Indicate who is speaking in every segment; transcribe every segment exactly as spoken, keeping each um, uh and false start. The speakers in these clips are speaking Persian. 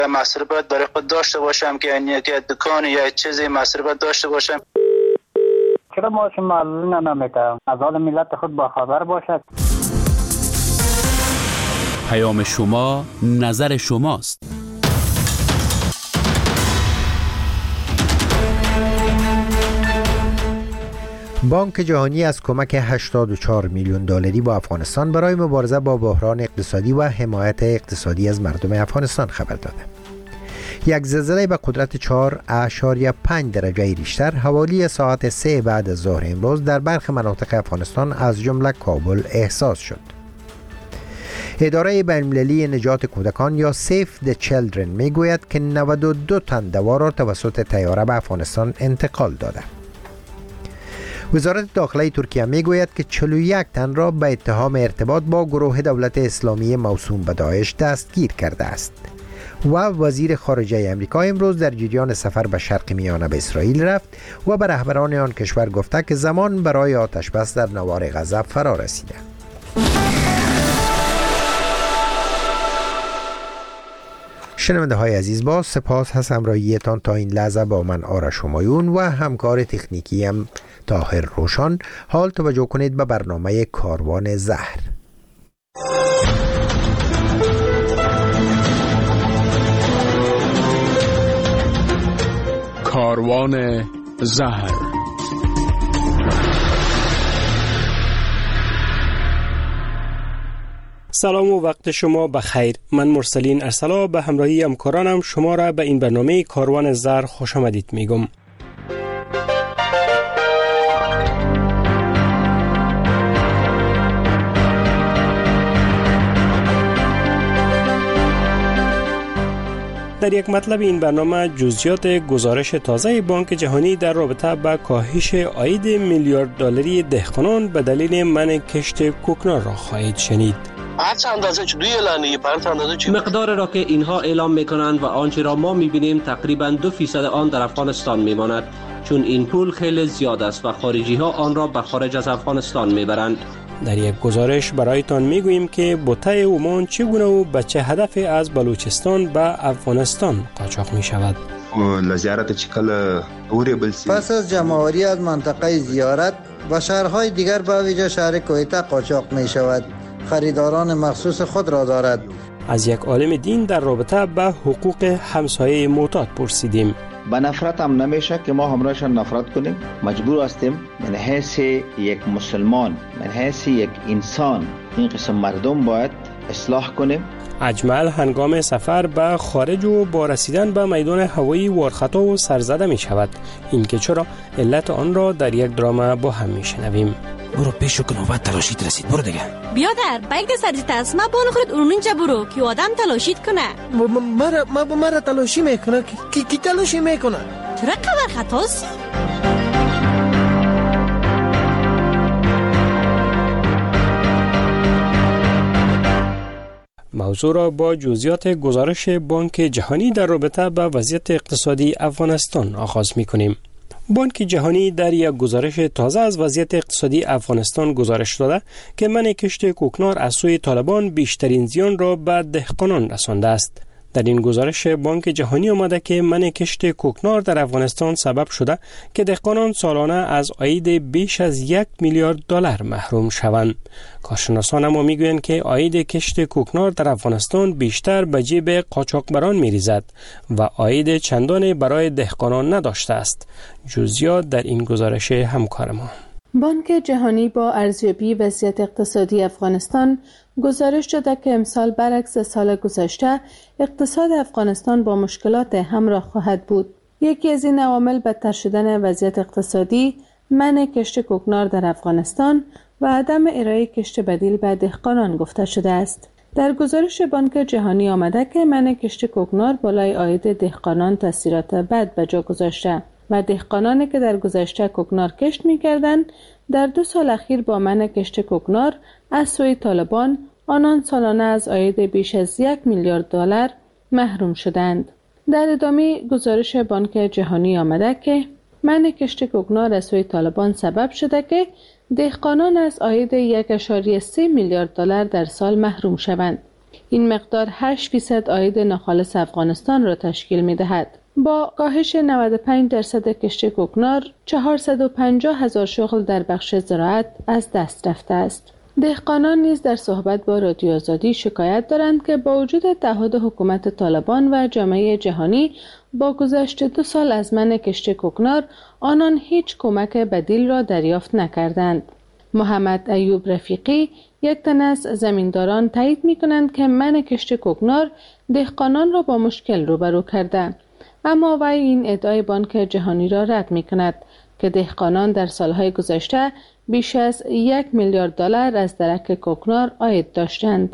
Speaker 1: مصرفات برای خود داشته باشم که یعنی که دکان یا چیزی مصرفات داشته باشم.
Speaker 2: چرا ما شما معلوم نمیکنم از حال ملت خود با خبر باشد.
Speaker 3: پیام شما نظر شماست.
Speaker 4: بانک جهانی از کمک هشتاد و چهار میلیون دلاری با افغانستان برای مبارزه با بحران اقتصادی و حمایت اقتصادی از مردم افغانستان خبر داده. یک زلزله به قدرت چهار اشاریه پنج درجه ریشتر حوالی ساعت سه بعد از ظهر امروز در برخی مناطق افغانستان از جمله کابل احساس شد. اداره بین‌المللی نجات کودکان یا سیف د چیلدرن میگوید که نود و دو تن دوا را توسط طیاره به افغانستان انتقال داده. وزارت داخله ترکیه میگوید که چهل و یک تن را به اتهام ارتباط با گروه دولت اسلامی موسوم به داعش دستگیر کرده است. و وزیر خارجه امریکا امروز در جریان سفر به شرق میانه به اسرائیل رفت و به رهبران آن کشور گفته که زمان برای آتش بس در نوار غزه فرا رسیده. شنونده های عزیز، با سپاس از همراهیتان تا این لحظه با من آرش همایون و همکار تکنیکی هم طاهر روشان. حال توجه کنید به برنامه کاروان زهر.
Speaker 5: کاروان زهر.
Speaker 6: سلام و وقت شما بخیر. من مرسلین ارسلا به همراهی همکارانم شما را به این برنامه کاروان زهر خوش آمدید میگم. در یک مطلب این برنامه جزئیات گزارش تازه بانک جهانی در رابطه با کاهش عاید میلیارد دلاری دهقانان به دلیل منع کشت کوکنار را خواهید شنید.
Speaker 7: مقدار را که اینها اعلام میکنند و آنچه را ما میبینیم تقریبا دو فیصد آن در افغانستان میماند، چون این پول خیلی زیاد است و خارجی ها آن را به خارج از افغانستان میبرند.
Speaker 6: در یک گزارش برایتان میگوییم که بوته عمان چگونه و به چه هدف از بلوچستان به افغانستان قاچاق می شود.
Speaker 8: پس از جمع‌آوری از منطقه زیارت و شهرهای دیگر به ویژه شهر کویته قاچاق می شود. خریداران مخصوص خود را دارد.
Speaker 6: از یک عالم دین در رابطه به حقوق همسایه معتاد پرسیدیم.
Speaker 9: به نفرت هم نمیشه که ما همراهشان نفرت کنیم. مجبور هستیم من حیث یک مسلمان، من حیث یک انسان این قسم مردم باید اصلاح کنیم.
Speaker 6: اجمل هنگام سفر به خارج و با رسیدن به میدان هوایی وارخطا و سرزده می شود. این که چرا علت آن را در یک درام با هم می شنویم.
Speaker 10: برو پیشو که نوبت تلاشیت رسید. برو دیگه.
Speaker 11: بیادر بلک سرزیت است. ما بانو خورد اون اینجا برو که آدم تلاشیت کنه.
Speaker 10: مرا ما مرا تلاشی میکنه. کی کی تلاشی میکنه؟
Speaker 11: چرا خبر خطاست؟
Speaker 6: موضوع را با جزئیات گزارش بانک جهانی در رابطه با وضعیت اقتصادی افغانستان آغاز می‌کنیم. بانک جهانی در یک گزارش تازه از وضعیت اقتصادی افغانستان گزارش داده که منع کشت کوکنار از سوی طالبان بیشترین زیان را به دهقانان رسانده است. در این گزارش بانک جهانی آمده که منع کشت کوکنار در افغانستان سبب شده که دهقانان سالانه از عاید بیش از یک میلیارد دلار محروم شوند. کارشناسان اما میگویند که عاید کشت کوکنار در افغانستان بیشتر به جیب قاچاقبران میریزد و عاید چندانی برای دهقانان نداشته است. جزئیات در این گزارش همکار ما.
Speaker 12: بانک جهانی با ارزیابی وضعیت اقتصادی افغانستان گزارش داده که امسال برعکس سال گذشته اقتصاد افغانستان با مشکلات همراه خواهد بود. یکی از این عوامل بدتر شدن وضعیت اقتصادی، منع کشت کوکنار در افغانستان و عدم ارائه کشت بدیل به دهقانان گفته شده است. در گزارش بانک جهانی آمده که منع کشت کوکنار بالای عاید دهقانان تاثیرات بد به جا گذاشته و دهقانانی که در گذشته کوکنار کشت می‌کردند در دو سال اخیر با منع کشت کوکنار از سوی طالبان آنان سالانه از عاید بیش از یک میلیارد دلار محروم شدند. در ادامه گزارش بانک جهانی آمده که منع کشت کوکنار از سوی طالبان سبب شده که دهقانان از عاید یک ممیز سه میلیارد دلار در سال محروم شوند. این مقدار هشت فیصد عاید ناخالص افغانستان را تشکیل می دهد. با کاهش نود و پنج درصد کشت کوکنار، چهارصد و پنجاه هزار شغل در بخش زراعت از دست رفته است. دهقانان نیز در صحبت با رادیو آزادی شکایت دارند که با وجود تعهد حکومت طالبان و جامعه جهانی با گذشت دو سال از منع کشت کوکنار، آنان هیچ کمک بدیل را دریافت نکردند. محمد ایوب رفیقی، یک تن از زمینداران، تایید می کنند که منع کشت کوکنار دهقانان را با مشکل روبرو کرده، اما وی این ادعای بانک جهانی را رد می کند که دهقانان در سالهای گذشته بیش از یک میلیارد دلار از درک کوکنار عاید داشتند.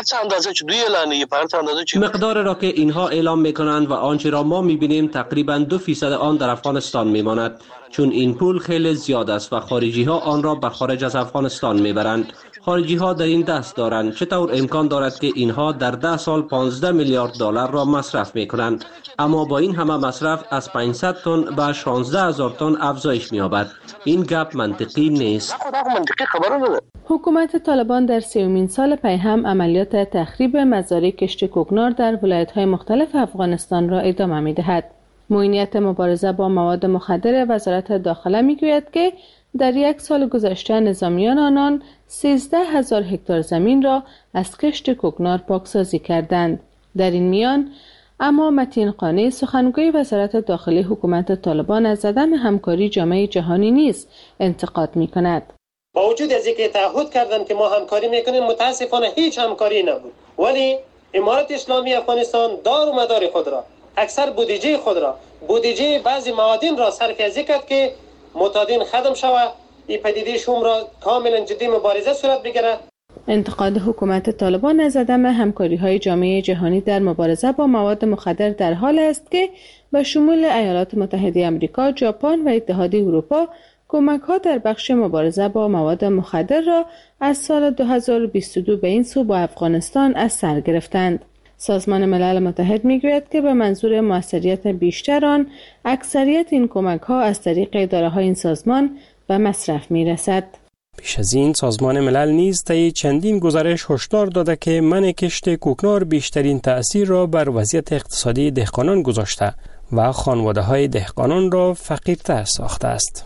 Speaker 7: مقدار را که اینها اعلام میکنند و آنچه را ما میبینیم تقریبا دو فیصد آن در افغانستان میماند، چون این پول خیلی زیاد است و خارجی ها آن را به خارج از افغانستان میبرند. خارجی ها در این دست دارند. چطور امکان دارد که اینها در ده سال پانزده میلیارد دلار را مصرف میکنند، اما با این همه مصرف از پانصد تن به شانزده هزار تن افزایش می‌یابد؟ این گپ منطقی نیست.
Speaker 12: حکومت طالبان در سیومین سال پی هم عملیات تخریب مزارع کشت کوکنار در ولایت‌های مختلف افغانستان را ادامه می‌دهد. معینیت مبارزه با مواد مخدر وزارت داخله می‌گوید که در یک سال گذشته نظامیان آنان سیزده هزار هکتار زمین را از کشت کوکنار پاکسازی کردند. در این میان اما متین قانی، سخنگوی وزارت داخلی حکومت طالبان، از عدم همکاری جامعه جهانی نیز انتقاد می‌کند.
Speaker 13: با وجود از اینکه تعهد کردند که ما همکاری میکنیم، متاسفانه هیچ همکاری نبود. ولی امارت اسلامی افغانستان دار و مدار خود را، اکثر بودجه خود را، بودجه بعضی معادن را صرف ازی کرد که معتادین ختم شود. این پدیده شوم را کاملا جدی مبارزه صورت بگیرد.
Speaker 12: انتقاد حکومت طالبان از عدم همکاری‌های جامعه جهانی در مبارزه با مواد مخدر در حال است که به شمول ایالات متحده آمریکا، ژاپن و اتحاد اروپا کمک‌ها در بخش مبارزه با مواد مخدر را از سال دو هزار و بیست و دو به این سو با افغانستان از سر گرفتند. سازمان ملل متحد می‌گوید که به منظور موثریت بیشتر آن، اکثریت این کمک‌ها از طریق اداره‌های این سازمان به مصرف می‌رسد.
Speaker 6: پیش از این سازمان ملل نیز طی چندین گزارش هشدار داده که منع کشت کوکنار بیشترین تأثیر را بر وضعیت اقتصادی دهقانان گذاشته و خانواده‌های دهقانان را فقیرتر ساخته است.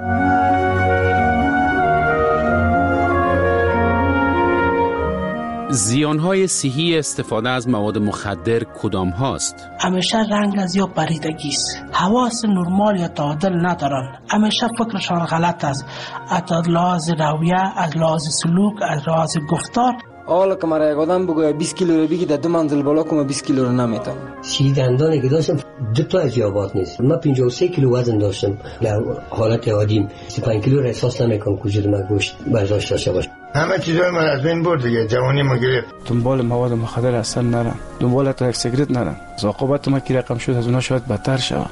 Speaker 3: زیانهای صحی استفاده از مواد مخدر کدام هاست؟
Speaker 14: همیشه رنگ از یا پریدگی است. حواس نرمال یا تعادل ندارن. همیشه فکرشان غلط است. از لحاظ رویه، از لحاظ سلوک، از لحاظ گفتار.
Speaker 15: حالا که مرا یک آدم بگوید بیست کیلو رو بگی در دو منزل بالا کنم بیست کیلو رو نمیتونم.
Speaker 16: سی دندانی که داشتم دو تا از یابات نیست. من پنجاه و سه کیلو وزن داشتم. در حالت عادیم سی و پنج کیلو رو احساس نمیکنم کجور من گوشت برداشت داشته باشم.
Speaker 17: همه چیزای من از بین برد دیگه، جوانی ما گرفت.
Speaker 18: دنبال مواد مخدر اصلا نرم، دنبال تا یک سیگرت نرم. عاقبت ما کی رقم شد از اونها شاید بدتر شود.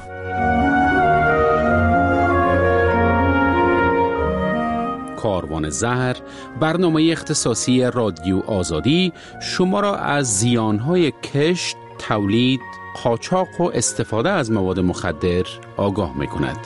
Speaker 3: کاروان زهر، برنامه اختصاصی رادیو آزادی، شما را از زیانهای کشت، تولید، قاچاق و استفاده از مواد مخدر آگاه می‌کند.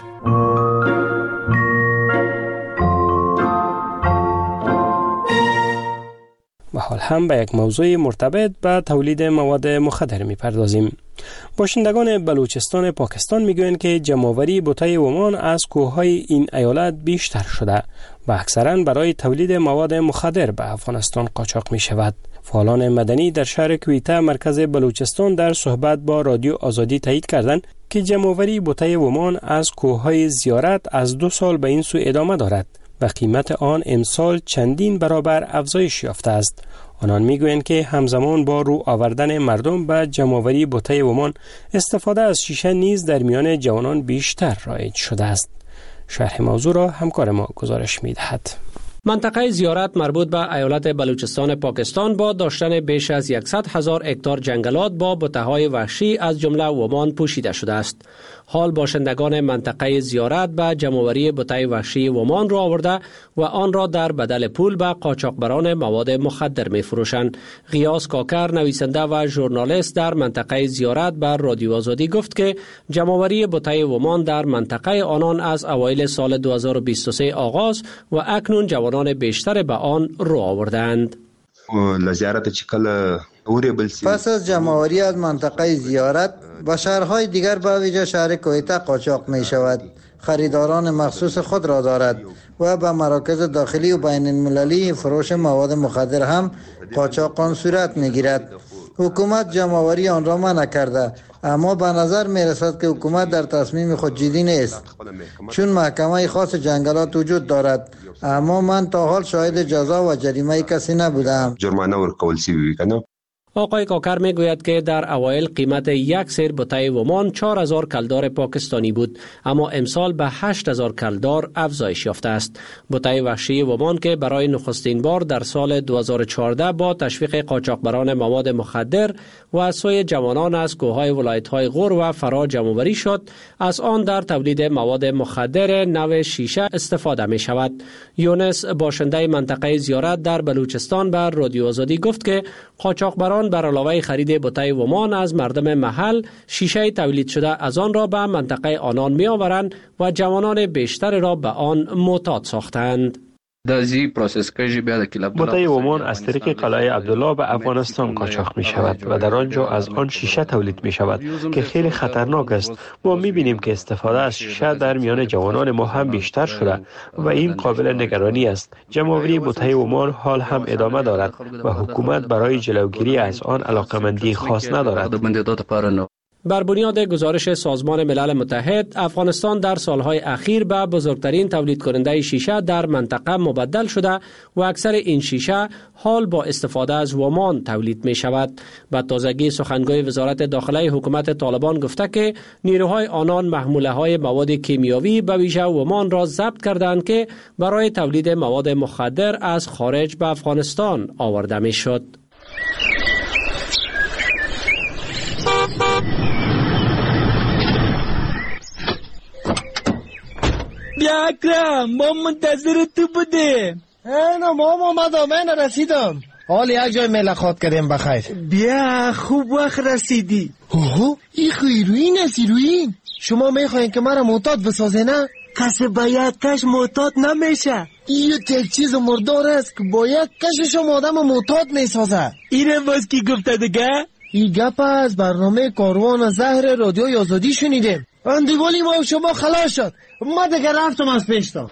Speaker 6: و حال هم به یک موضوع مرتبط به تولید مواد مخدر می‌پردازیم. باشندگان بلوچستان پاکستان میگویند که جمع‌آوری بوته ومان از کوههای این ایالت بیشتر شده و اکثراً برای تولید مواد مخدر به افغانستان قاچاق می شود. فعالان مدنی در شهر کویته مرکز بلوچستان در صحبت با رادیو آزادی تایید کردند که جمع‌آوری بوته ومان از کوههای زیارت از دو سال به این سو ادامه دارد و قیمت آن امسال چندین برابر افزایش یافته است. آنان میگویند که همزمان با رو آوردن مردم به جمع‌آوری بوته ومان، استفاده از شیشه نیز در میان جوانان بیشتر رایج شده است. شرح موضوع را همکار ما گزارش می‌دهد.
Speaker 7: منطقه زیارت مربوط به ایالت بلوچستان پاکستان با داشتن بیش از صد هزار هکتار جنگلات با بوته‌های وحشی از جمله ومان پوشیده شده است. حال باشندگان منطقه زیارت به جمع‌آوری بوته وحشی ومان را آورده و آن را در بدل پول به قاچاقبران مواد مخدر می فروشند. غیاث کاکر، نویسنده و ژورنالیست در منطقه زیارت، بر رادیو آزادی گفت که جمع‌آوری بوته ومان در منطقه آنان از اوایل سال دو هزار و بیست و سه آغاز و اکنون جوانان بیشتر به آن رو آوردند.
Speaker 19: لزیارت چکل اوریبل سی.
Speaker 8: پس از جمع‌آوری از منطقه زیارت و شهرهای دیگر به ویژه شهر کویتا قاچاق می شود. خریداران مخصوص خود را دارد و به مراکز داخلی و بین المللی فروش مواد مخدر هم قاچاقان صورت می گیرد. حکومت جمع‌آوری آن را منع کرده، اما به نظر می رسد که حکومت در تصمیم خود جدی نیست، چون محکمه خاص جنگلات وجود دارد، اما من تا حال شاهد جزا و جریمه کسی نبودم.
Speaker 19: جرمانه ورکول سی کنه.
Speaker 7: آقای کاکر می گوید که در اوایل قیمت یک سیر بوته ومان چهار هزار کلدار پاکستانی بود، اما امسال به هشت هزار کلدار افزایش یافته است. بوته وحشی ومان که برای نخستین بار در سال دو هزار و چهارده با تشویق قاچاقبران مواد مخدر و از سوی جوانان از کوههای ولایت‌های غور و فرا جمع‌آوری شد، از آن در تولید مواد مخدر نو شیشه استفاده می شود. یونس باشنده منطقه زیارت در بلوچستان بر رادیو آزادی گفت که قاچاقبران بر علاوه خرید بوته ومان از مردم محل، شیشه تولید شده از آن را به منطقه آنان می آورند و جوانان بیشتر را به آن معتاد ساختند.
Speaker 20: بوته ومان از طریق قلعه عبدالله به افغانستان قاچاق می شود و در آنجا از آن شیشه تولید می شود که خیلی خطرناک است. ما می بینیم که استفاده از شیشه در میان جوانان ما هم بیشتر شده و این قابل نگرانی است. جمع‌آوری بوته ومان حال هم ادامه دارد و حکومت برای جلوگیری از آن علاقمندی خاص ندارد.
Speaker 7: بر بنیاد گزارش سازمان ملل متحد، افغانستان در سالهای اخیر به بزرگترین تولید کننده شیشه در منطقه مبدل شده و اکثر این شیشه حال با استفاده از ومان تولید می شود. به تازگی سخنگوی وزارت داخله حکومت طالبان گفته که نیروهای آنان محموله های مواد کیمیاوی به ویژه ومان را ضبط کردند که برای تولید مواد مخدر از خارج به افغانستان آورده می شد.
Speaker 21: بیا اکرم، ما منتظر تو بودیم.
Speaker 10: اینا ما اومدم، من رسیدم. حال یک جای ملاقات کردیم بخیر.
Speaker 21: بیا خوب وقت رسیدی.
Speaker 10: اوه این هیروین است. هیروین شما میخواین که مرا معتاد بسازه نه؟
Speaker 21: کسی با یک کش معتاد نمیشه.
Speaker 10: این یک چیز مردار است که با یک کشش آدم معتاد میسازه.
Speaker 21: اینه باز کی گفته دیگه؟
Speaker 10: این گپ از برنامه کاروان زهر رادیو آزادی شنیدیم. اندیوالی ما شما خلاص شد. ما دیگه رفتم از پیشتا.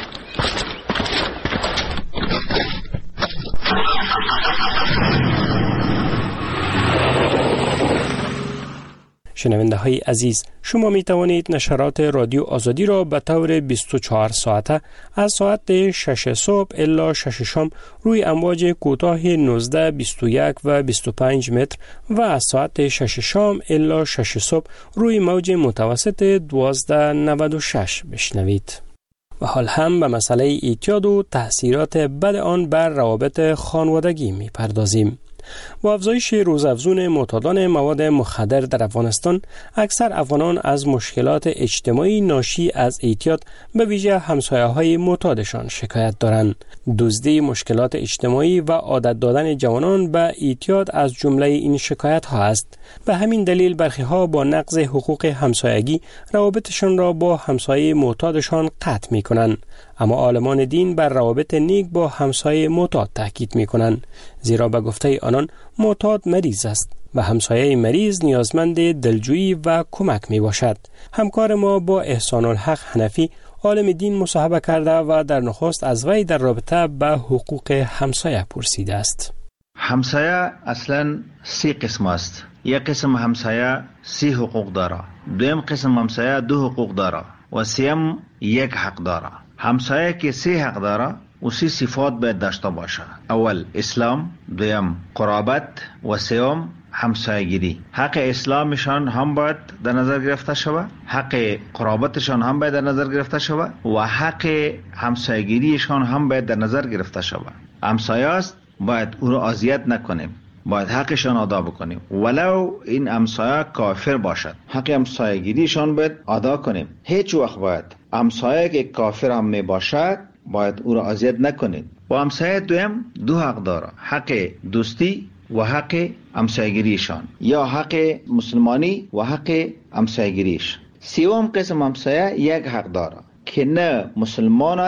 Speaker 6: شنونده های عزیز، شما می توانید نشرات رادیو آزادی را به طور بیست و چهار ساعته از ساعت شش صبح الی شش شام روی امواج کوتاه نوزده، بیست و یک و بیست و پنج متر و از ساعت شش شام الی شش صبح روی موج متوسط دوازده نود و شش بشنوید. و حال هم به مسئله اعتیاد و تأثیرات بد آن بر روابط خانوادگی می پردازیم. با افزایش روزافزون معتادان مواد مخدر در افغانستان، اکثر افغانان از مشکلات اجتماعی ناشی از اعتیاد به ویژه همسایه‌های معتادشان شکایت دارند. دزدی، مشکلات اجتماعی و عادت دادن جوانان به اعتیاد از جمله این شکایت ها است. به همین دلیل برخی ها با نقض حقوق همسایگی روابطشان را با همسایه معتادشان قطع می کنند. اما عالمان دین بر روابط نیک با همسایه معتاد تاکید می کنند، زیرا به گفته آنان معتاد مریض است و همسایه مریض نیازمند دلجویی و کمک می باشد. همکار ما با احسان الحق حنفی عالم دین مصاحبه کرده و در نخست از وی در رابطه به حقوق همسایه پرسیده است.
Speaker 9: همسایه اصلا سی قسم است. یک قسم همسایه سی حقوق داره، دویم قسم همسایه دو حقوق داره و سیم یک حق داره. همسایه که سی حق داره و سی صفات باید داشته باشه. اول اسلام، دویم قرابت و سوم همسایگیری. حق اسلامشان هم باید در نظر گرفته شود، حق قرابتشان هم باید در نظر گرفته شود و حق همسایگیریشان هم باید در نظر گرفته شود. همسایه است، باید او را اذیت نکنیم، باید حقشان ادا بکنیم ولو این همسایه کافر باشد. حق همسایگیریشان باید ادا کنیم. هیچ وقت باید همسایه که کافر هم می باشد باید او را اذیت نکنیم. و همسایه دویم دو حق داره، حق دوستی و حق همسایگیریشان، یا حق مسلمانی و حق همسایگیریش. سوم قسم همسایه یک حق داره که نه مسلمان است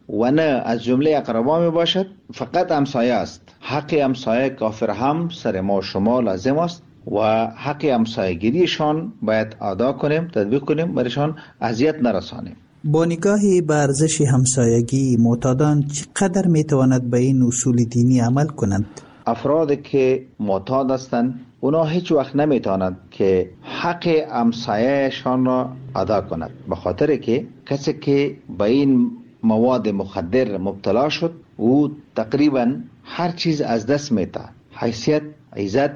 Speaker 9: و نه از جمله اقربا می باشد، فقط همسایه است. حق همسایه کافر هم سر ما شما لازم است و حق همسایگیریشان باید ادا کنیم، تطبیق کنیم، برایشان اذیت نرسانیم.
Speaker 1: با نگاهی به ارزش همسایگی، معتادان چقدر می تواند به این اصول دینی عمل کنند؟
Speaker 9: افرادی که معتاد هستند اونا هیچ وقت نمیتونند که حق همسایه‌شان را ادا کند، به خاطر که کسی که به این مواد مخدر مبتلا شد او تقریبا هر چیز از دست میده، حیثیت، عزت،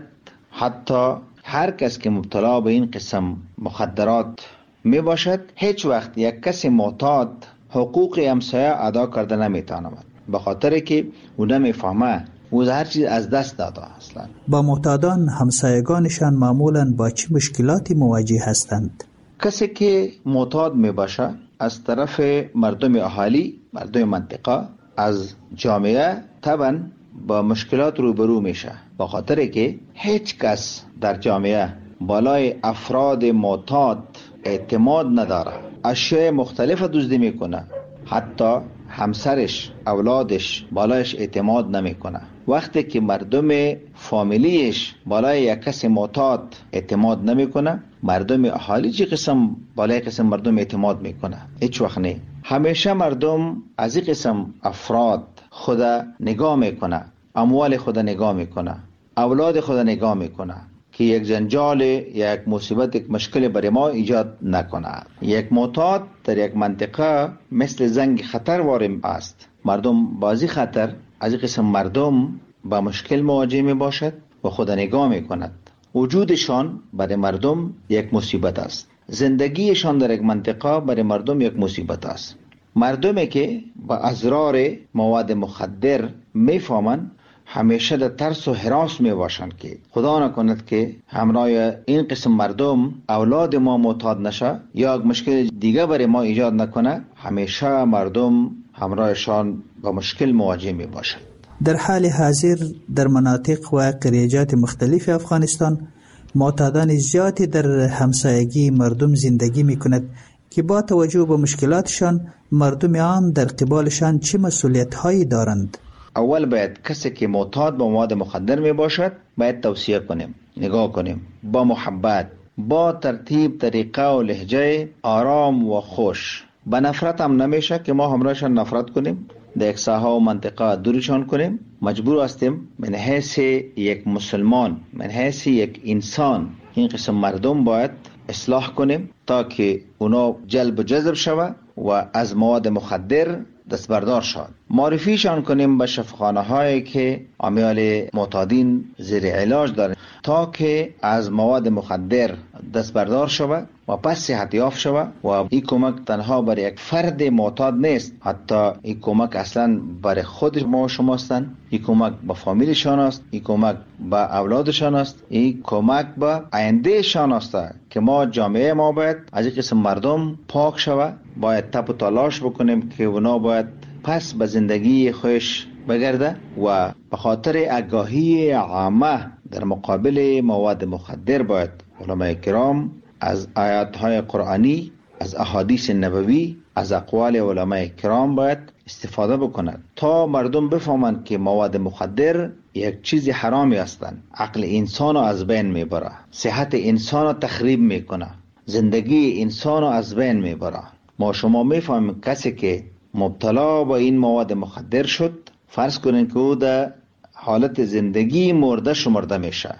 Speaker 9: حتی هر کس که مبتلا به این قسم مخدرات می باشد هیچ وقت یک کسی معتاد حقوق همسایه ادا کرده نمیتواند، به خاطر که او نمیفهمه، او هر چیز از دست داده اصلا.
Speaker 1: با معتادان همسایگانشان معمولاً با چه مشکلاتی مواجه هستند؟
Speaker 9: کسی که معتاد می باشه از طرف مردم اهالی، مردم منطقه، از جامعه طبعا با مشکلات روبرو میشه، به خاطر که هیچ کس در جامعه بالای افراد معتاد اعتماد نداره، اشیاء مختلف دزدی میکنه، حتی همسرش، اولادش بالایش اعتماد نمیکنه. وقتی که مردم فامیلیش بالای یک کسی معتاد اعتماد نمیکنه، مردم اهالی چه قسم بالای قسم مردم اعتماد میکنه؟ هیچ وقت نه. همیشه مردم از این قسم افراد خدا نگاه میکنه، اموال خدا نگاه میکنه، اولاد خدا نگاه میکنه که یک جنجال، یک مصیبت، یک مشکل برای ما ایجاد نکنه. یک معتاد در یک منطقه مثل زنگ خطر وارد است. مردم بازی خطر از این قسم مردم با مشکل مواجه می باشد و خدا نگاه می کند. وجودشان برای مردم یک مصیبت است. زندگیشان در یک منطقه برای مردم یک مصیبت است. مردمی که با ازرار مواد مخدر می فهمند همیشه در ترس و هراس می باشند که خدا نکند که همراه این قسم مردم اولاد ما معتاد نشه یا مشکل دیگه برای ما ایجاد نکنه. همیشه مردم همراهشان با مشکل مواجه می باشند.
Speaker 1: در حال حاضر در مناطق و قریجات مختلف افغانستان معتادان زیادی در همسایگی مردم زندگی می کند که با توجه به مشکلاتشان مردم آن در قبالشان چه مسئولیت هایی دارند؟
Speaker 9: اول باید کسی که معتاد به مواد مخدر می باشد باید توصیه کنیم، نگاه کنیم، با محبت، با ترتیب، طریقه و لهجه آرام و خوش. با نفرت هم نمیشه که ما همراهشان نفرت کنیم، در یک ساحه و منطقه دورشان کنیم. مجبور هستیم من حیث یک مسلمان، من حیث یک انسان این قسم مردم باید اصلاح کنیم تا که اونا جلب و جذب شود و از مواد مخدر دست بردار شد. معرفیشان کنیم به شفاخانه هایی که امیال معتادین زیر علاج دارند تا که از مواد مخدر دست بردار شود و پس صحت یافت شود. و این کمک تنها برای یک فرد معتاد نیست، حتی این کمک اصلا برای خود ما و شما هستند. این کمک به فامیلشان است، این کمک به اولادشان است، این کمک به آینده شان است که ما جامعه ما باید از این قسم مردم پاک شود. باید تپ و تلاش بکنیم که اونا باید پس به زندگی خوش بگرده و به خاطر آگاهی عامه در مقابل مواد مخدر باید علماء کرام از آیات های قرآنی، از احادیث نبوی، از اقوال علماء کرام باید استفاده بکنند تا مردم بفهمند که مواد مخدر یک چیز حرامی هستند. عقل انسان رو از بین میبره، صحت انسان رو تخریب میکنه، زندگی انسان رو از بین میبره. ما شما میفهمیم کسی که مبتلا با این مواد مخدر شد، فرض کنین که او در حالت زندگی مرده شمرده میشه،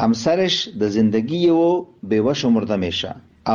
Speaker 9: همسرش در زندگی او بیوه شمرده میشه،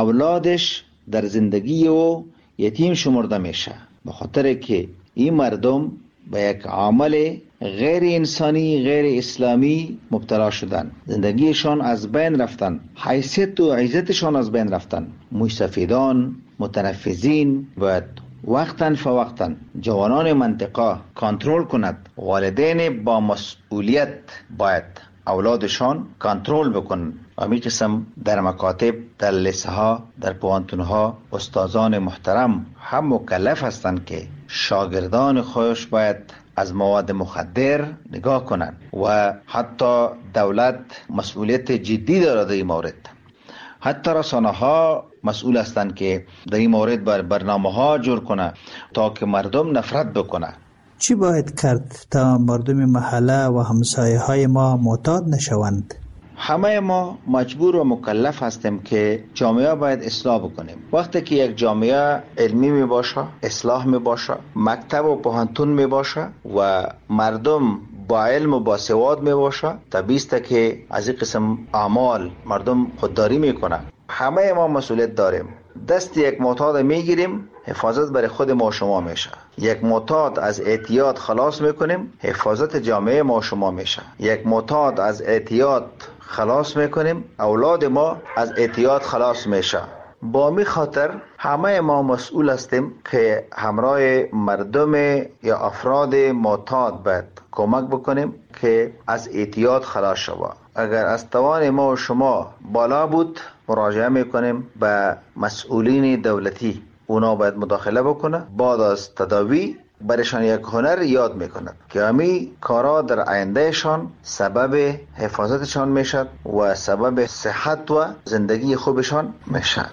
Speaker 9: اولادش در زندگی او یتیم شمرده میشه، به خاطر که این مردم به یک عمل غیر انسانی، غیر اسلامی مبتلا شدن، زندگیشان از بین رفتن، حیثیت و عزتشان از بین رفتن. مستفیدان، متنفذین باید وقتاً فوقتاً جوانان منطقه کنترل کند. والدین با مسئولیت باید اولادشان کنترل بکنن. همین قسم در مکاتب، در لیسه ها، در پوانتون ها استادان محترم هم مکلف هستند که شاگردان خودش باید از مواد مخدر نگاه کنند و حتی دولت مسئولیت جدی دارد در این مورد. حتی رسانه ها مسئول هستند که در این مورد بر برنامه ها جور کنه تا که مردم نفرت بکنه.
Speaker 1: چی باید کرد تا مردم محله و همسایه های ما معتاد نشوند؟
Speaker 9: همه ما مجبور و مکلف هستیم که جامعه باید اصلاح بکنیم. وقتی که یک جامعه علمی می باشه، اصلاح می باشه، مکتب و پوهنتون می باشه و مردم با علم و با سواد می باشه، طبیعی است که از این قسم اعمال مردم خودداری می کنن. همه ما مسئولیت داریم. دست یک معتاد میگیریم، حفاظت برای خود ما شما میشه. یک معتاد از اعتیاد خلاص میکنیم، حفاظت جامعه ما شما میشه. یک معتاد از اعتیاد خلاص میکنیم، اولاد ما از اعتیاد خلاص میشه. با می خاطر همه ما مسئول هستیم که همراه مردم یا افراد معتاد باید کمک بکنیم که از اعتیاد خلاص شود. اگر از توان ما و شما بالا بود، مراجعه میکنیم به مسئولین دولتی، اونا باید مداخله بکنه. بعد از تداوی برشان یک هنر یاد میکند که همی کارا در آیندهشان سبب حفاظتشان میشد و سبب صحت و زندگی خوبشان میشد.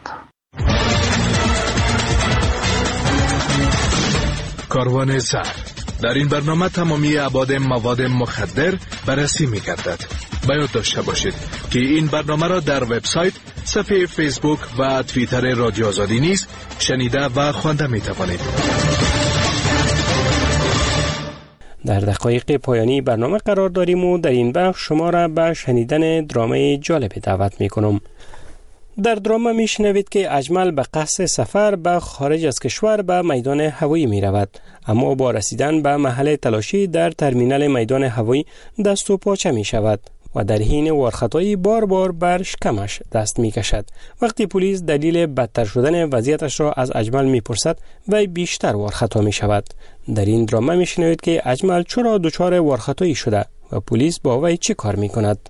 Speaker 5: کاروان زهر. در این برنامه تمامی ابعاد مواد مخدر بررسی می‌گردد. باید داشته باشید که این برنامه را در وبسایت، صفحه فیسبوک و توییتر رادیو آزادی نیز شنیده و خوانده می‌توانید.
Speaker 6: در دقایق پایانی برنامه قرار داریم و در این بخش شما را به شنیدن درامه جالب دعوت می‌کنم. در درامه میشنوید که اجمل به قصد سفر به خارج از کشور به میدان هوایی می رود، اما با رسیدن به محل تلاشی در ترمینال میدان هوایی دست و پاچه می شود و در حین وارخطایی بار بار بر شکمش دست می کشد. وقتی پلیس دلیل بدتر شدن وضعیتش را از اجمل می پرسد و بیشتر وارخطا می شود. در این درامه میشنوید که اجمل چرا دچار وارخطایی شده و پلیس با وی چه کار می کند.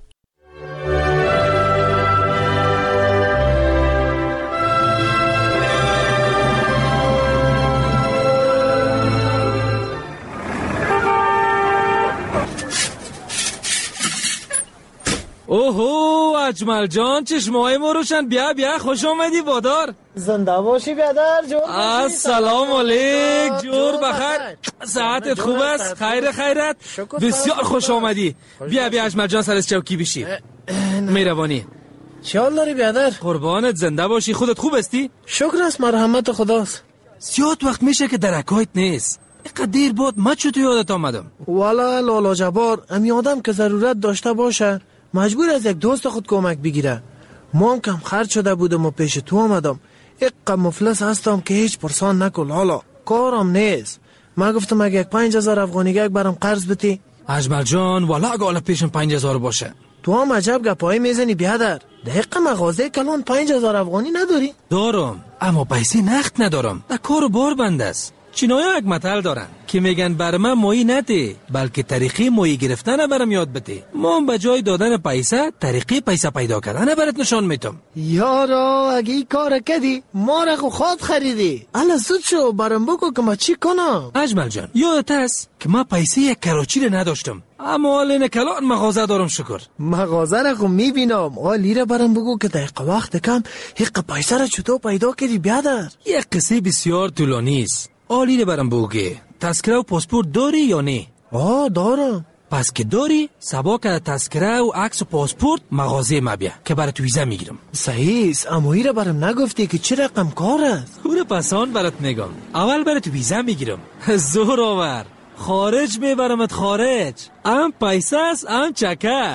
Speaker 21: اوهو اجمل جان، چشمای ما روشن. بیا بیا، خوش آمدی وادار.
Speaker 10: زنده باشی بیادر جور باشی.
Speaker 21: السلام علیک، جور بخیر. ساعتت خوب است؟ خیر خیرت. بسیار خوش آمدی. بیا بیا اجمل جان، سر از چوکی بشی. مهربانی.
Speaker 10: چه حال داری بیادر؟
Speaker 21: قربانت، زنده باشی. خودت خوب هستی؟
Speaker 10: شکر است، مرحمت خداست.
Speaker 21: زیاد وقت میشه که درکایت نیست. اینقدر دیر بود ما چطور یادت آمدم؟
Speaker 10: والا لالا جبار، امی آدم که ضرورت داشته باشه مجبور از یک دوست خود کمک بگیره. ما هم کم خرج شده بودم و پیش تو آمدم. اقا مفلس هستم که هیچ پرسان نکن. حالا کارم نیست. ما گفتم اگه یک پنج هزار افغانی گک برام قرض بتی.
Speaker 21: اجمل جان والا اگه حالا پیشم پنج هزار باشه.
Speaker 10: تو هم عجب گپایی میزنی بیادر. دقیقا مغازه کلان پنج هزار افغانی نداری؟
Speaker 21: دارم، اما پیسه نقد ندارم. در کار بار بند است. چینایا یک متل دارن که میگن بر من مایی نده، بلکه طریقه مایی گرفتن برام یاد بده. ما به جای دادن پیسه طریقه پیسه پیدا کردن برات نشان میتم.
Speaker 10: یارا اگه این کار کردی ما را خود خریدی. الا زود شو برام بگو که ما چی کنم.
Speaker 21: اجمل جان یادت است که ما پیسه یک کراچی رو نداشتم، اما حالا کلان مغازه دارم. شکر.
Speaker 10: مغازه را خو میبینم. حالی را برام بگو که دقیقه وقت کم حق پیسه را چطور پیدا کردی بیادر؟
Speaker 21: یک قصه بسیار طولانی است. آلی رو برام بگو، تذکره و پاسپورت داری یا نه؟
Speaker 10: آه دارم.
Speaker 21: پس که داری سبا که تذکره و عکس و پاسپورت مغازه ما بیا که برات ویزا میگیرم.
Speaker 10: صحیح است، اما این رو برام نگفتی که چه رقم کار است؟
Speaker 21: او رو پسان برات میگم. اول برات ویزا میگیرم. زور آور، خارج میبرمت خارج. ام پیسه است ام چکر.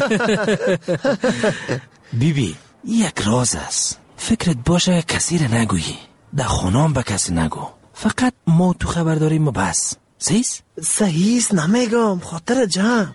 Speaker 21: بیبی یک راز است، فکرت باشه کسی رو نگویی. در خونام به کسی نگو، فقط ما تو خبر داریم و بس. سیس؟
Speaker 10: صحیح است، نمیگم، خاطر جمع.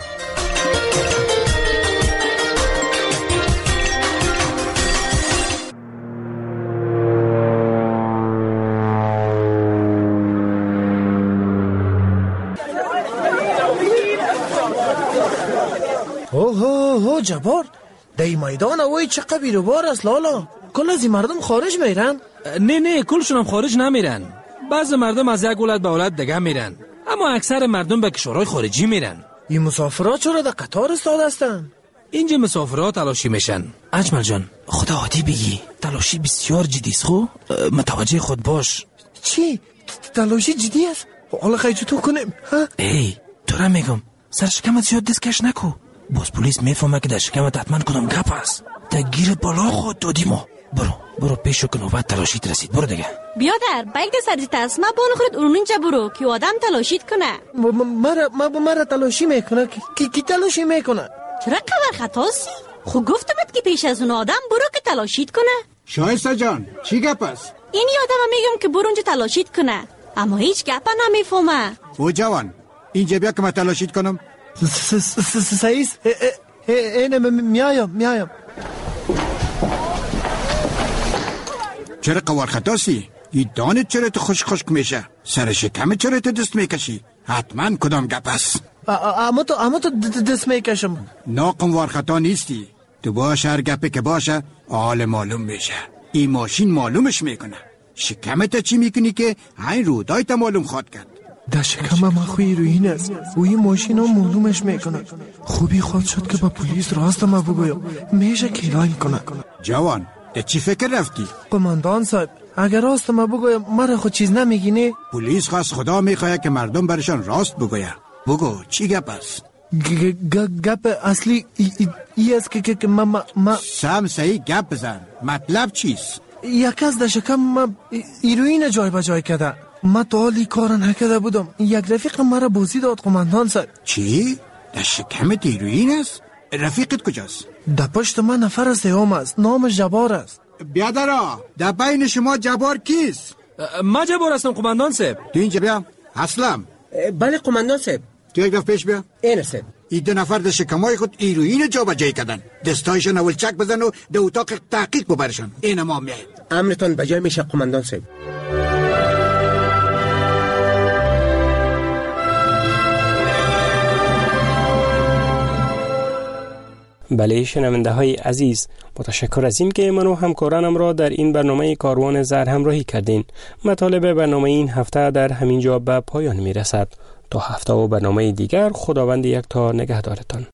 Speaker 10: اوه اوه جبار، دی میدان اوی چه قبیل بار است لالا. کل از این مردم خارج میرن؟
Speaker 21: نه نه، کلشون هم خارج نمیرن. بعض مردم از یک ولایت به ولایت دیگه میرن، اما اکثر مردم به کشورهای خارجی میرن.
Speaker 10: این مسافرات چرا در قطار استاد هستن؟
Speaker 21: اینجا مسافرات تلاشی میشن. اجمل جان خدا عادی بگی تلاشی بسیار جدی است. خو متوجه خود باش.
Speaker 10: چی؟ تلاشی جدی است؟ حالا خیلی چطور کنیم؟ ها؟
Speaker 21: ای تو را میگم سر شکمت زیاد دست کش نکو. باز پلیس میفهمه که در شکمت حتما کدام گپ است. تا گیر بالا خود دادی ما. برو برو پیشو که نوبت تلاشیت رسید. برو دیگه.
Speaker 11: بیادر بایک ده سرزی تسمه بانو خورد اونون اینجا برو که آدم تلاشید کنه.
Speaker 10: مرا مرا تلاشی میکنه. کی کی تلاشی میکنه؟
Speaker 11: چرا قبر خطاسی؟ خو گفتمت که پیش از اون آدم برو که تلاشید کنه.
Speaker 2: شایسته جان چی گپ است؟
Speaker 11: این آدم میگم که برو اونجا تلاشید کنه اما هیچ گپ نمیفهمه.
Speaker 2: او جوان اینجا بیا که من تلاشید کنم.
Speaker 10: سعیس اینه میایم میایم.
Speaker 2: چرا قوار خطاسی؟ این دانت چرا تو خشک خشک میشه؟ سر شکم چرا تو دست میکشی؟ حتما کدام گپ است؟
Speaker 10: اما تو اما تو دست میکشم.
Speaker 2: ناقموار خطا نیستی. تو باشه هر گپی که باشه حال معلوم میشه. این ماشین معلومش میکنه. شکمت چی میکنی که این رودای تا معلوم خواد کرد؟
Speaker 10: در شکم من خوی روین است و این ماشین ها معلومش میکنه. خوبی خود شد که با پلیس راست ما بگویم میشه کلایم کنه.
Speaker 2: جوان ده چی فکر رفتی؟
Speaker 10: قماندان صاحب اگر راست ما بگویم مرا خود چیز نمیگینه؟
Speaker 2: پلیس خواست خدا میخواه که مردم برشان راست بگوید. بگو چی گپ است؟
Speaker 10: گپ اصلی ای است که که ما ما
Speaker 2: سم صحیح گپ بزن. مطلب چیست؟
Speaker 10: یک از در شکم ما ایروین جای بجای کرده. ما تا حالی کار نکرده بودم. یک رفیق مرا بوزی داد قماندان صاحب.
Speaker 2: چی؟ در شکمت ایروین است؟ رفیقت کجاست؟
Speaker 10: در پشت من نفر سیام است. نام جبار است.
Speaker 2: بیادرا در بین شما جبار کیست؟
Speaker 21: ما جبار هستم قماندان صاحب.
Speaker 2: تو اینجا بیا. اسلم.
Speaker 22: بله قماندان صاحب.
Speaker 2: تو یک دفعه پیش بیا.
Speaker 22: این صاحب.
Speaker 2: این دو نفر در شکمای خود ایروین جا بجای کردن. دستایشان اول چک بزن و در اتاق تحقیق ببرشان. این ما میاید.
Speaker 22: امرتان بجای میشه قماندان صاحب.
Speaker 6: بله شنونده های عزیز، متشکر از این که من و همکارانم را در این برنامه کاروان زهر همراهی کردین. مطالب برنامه این هفته در همین جا به پایان می رسد. تا هفته و برنامه دیگر خداوند یکتا نگهدارتان.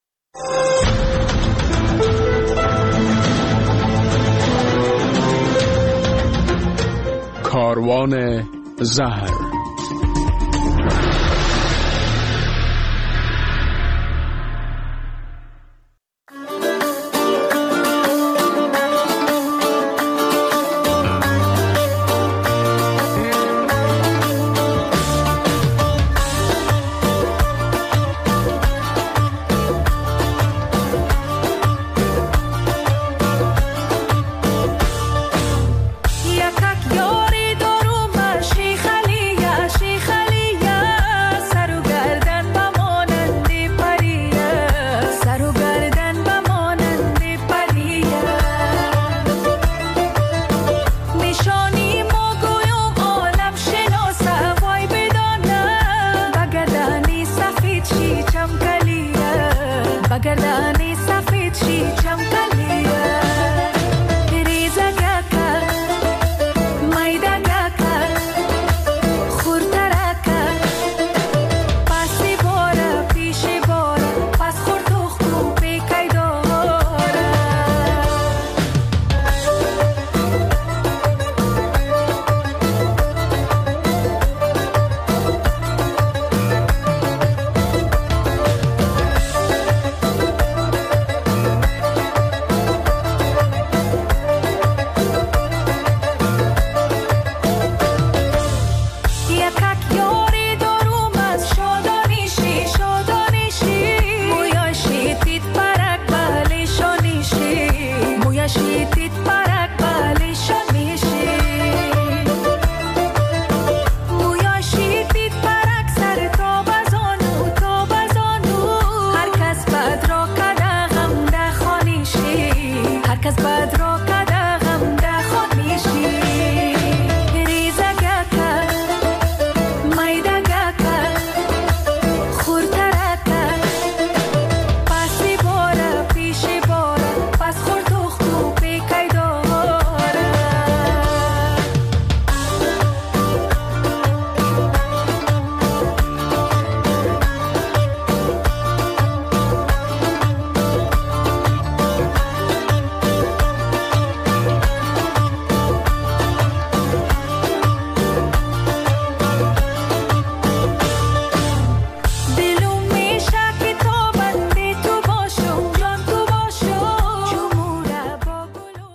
Speaker 3: کاروان زهر